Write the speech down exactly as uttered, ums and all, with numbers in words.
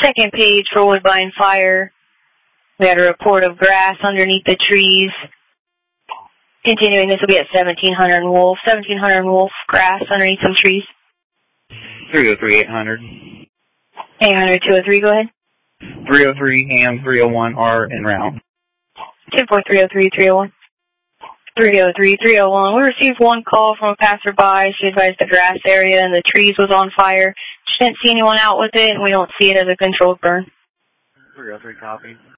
Second page for Woodbine Fire. We had a report of grass underneath the trees. Continuing, this will be at seventeen hundred Wolf. seventeen hundred Wolf, grass underneath some trees. three oh three, eight hundred. eight hundred, two oh three, go ahead. three oh three, Ham, three oh one, R, and Round. ten four, three oh three, three oh one. three oh three, three oh one. We received one call from a passerby. She advised the grass area and the trees was on fire. She didn't see anyone out with it, and we don't see it as a controlled burn. three oh three, copy.